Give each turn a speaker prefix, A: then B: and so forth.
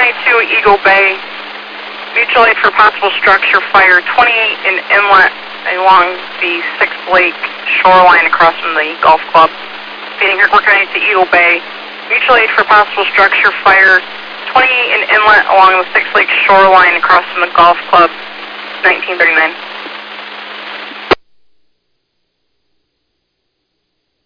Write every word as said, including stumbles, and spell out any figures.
A: ninety-two, Eagle Bay. Mutual aid for possible structure fire twenty-eight in inlet along the Sixth Lake shoreline across from the golf club. Feeding Kirk Worker ninety-two, Eagle Bay. Mutual aid for possible structure fire twenty-eight in inlet along the Sixth Lake shoreline across from the golf club, nineteen thirty-nine.